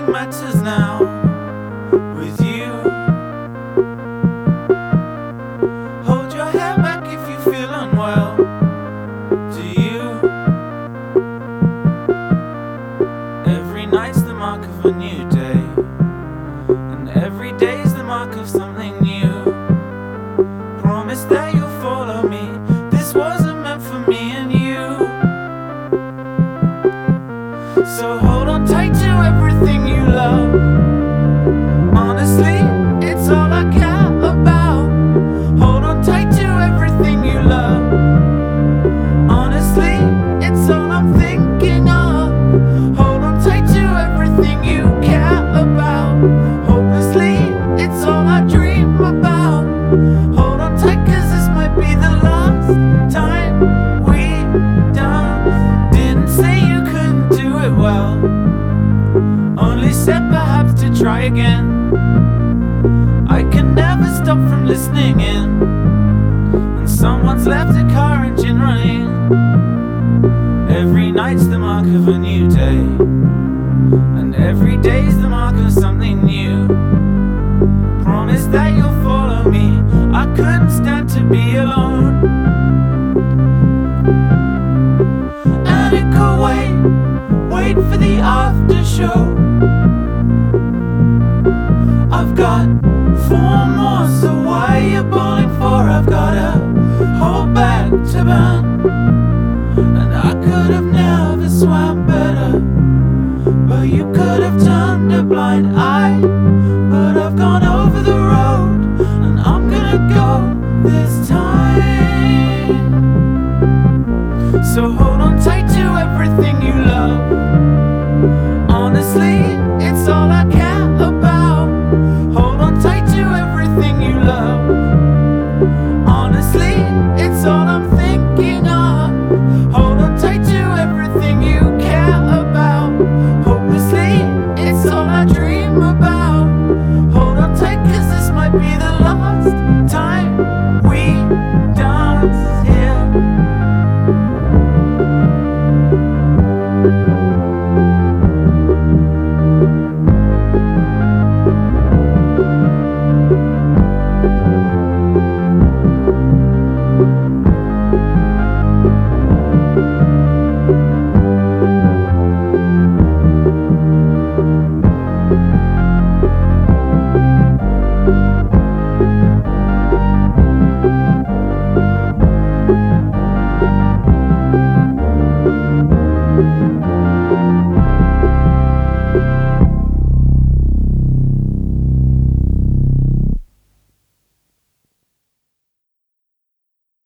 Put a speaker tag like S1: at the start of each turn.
S1: nothing matters now with you. Hold your hair back if you feel unwell. Do you? Every night's the mark of a new day, and every day's the mark of something new. Promise that you'll follow me. This wasn't meant for me and you. So hold on tight to everything you love. Honestly, it's all I care about. Hold on tight to everything you love. Honestly, it's all I'm thinking of. Hold on tight to everything you care about. Hopelessly, it's all I dream about. Hold on tight, 'cause this might be the last time we dance. Didn't say you couldn't do it well, only said perhaps to try again. I can never stop from listening in when someone's left a car engine running. Every night's the mark of a new day, and every day's the mark of something new. Promise that you'll follow me. I couldn't stand to be alone. And it could wait for the after show. I've got 4 more, so why are you bowling for? I've got a whole bag to burn, and I could have never swam better, but you could have turned a blind eye. But I've gone over the road, and I'm gonna go this time. So hold on tight to everything